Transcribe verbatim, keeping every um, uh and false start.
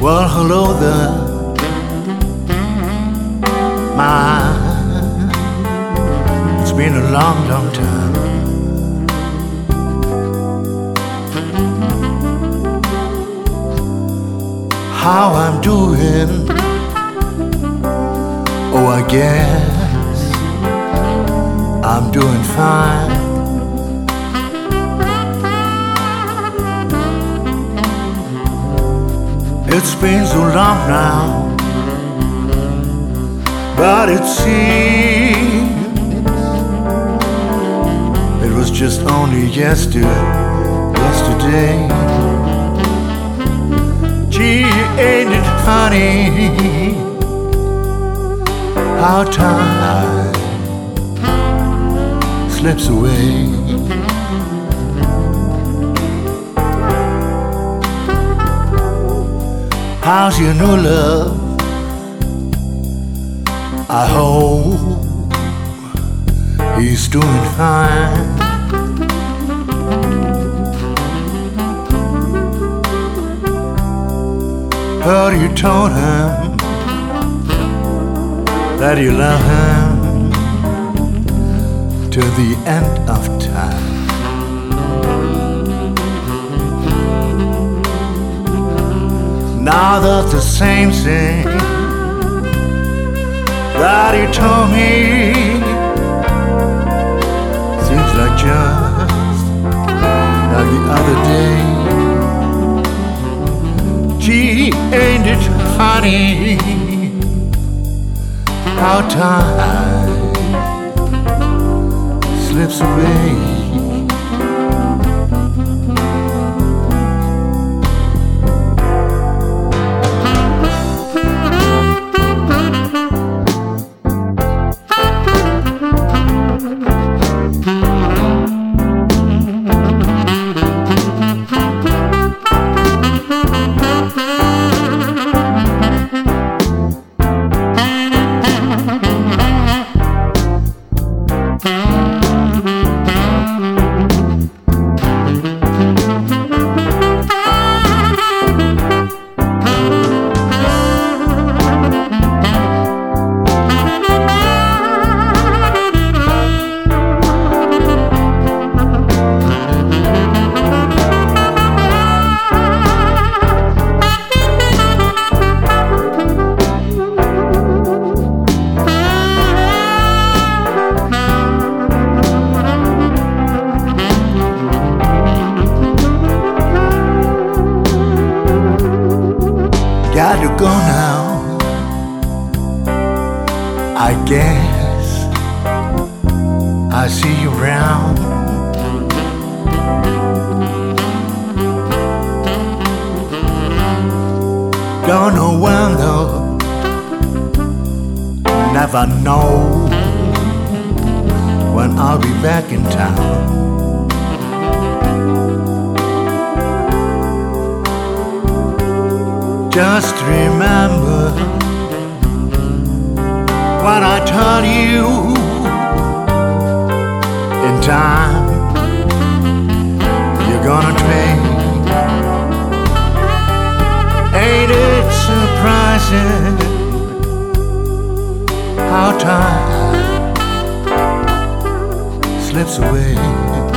Well, hello there, my. It's been a long, long time. How I'm doing? Oh, I guess I'm doing fine. It's been so long now, but it seems it was just only yesterday, yesterday. Gee, ain't it funny how time slips away? How's your new love? I hope he's doing fine. Heard you told him that you love him till the end of time. Now that's the same thing that you told me. Seems like just like the other day. Gee, ain't it funny how time slips away? Got to go now, I guess I see you around. Don't know when though, never know when I'll be back in town. Just remember what I told you in time. You're gonna take. Ain't it surprising how time slips away?